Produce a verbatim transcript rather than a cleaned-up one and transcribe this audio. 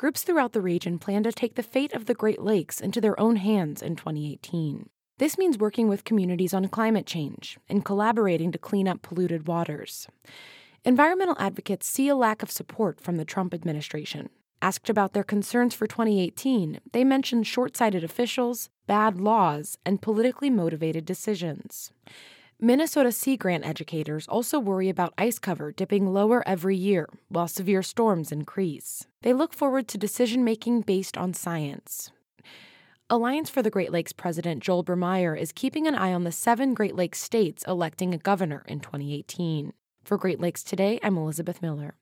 Groups throughout the region plan to take the fate of the Great Lakes into their own hands in twenty eighteen. This means working with communities on climate change and collaborating to clean up polluted waters. Environmental advocates see a lack of support from the Trump administration. Asked about their concerns for twenty eighteen, they mentioned short-sighted officials, bad laws, and politically motivated decisions. Minnesota Sea Grant educators also worry about ice cover dipping lower every year while severe storms increase. They look forward to decision-making based on science. Alliance for the Great Lakes President Joel Bermeyer is keeping an eye on the seven Great Lakes states electing a governor in twenty eighteen. For Great Lakes Today, I'm Elizabeth Miller.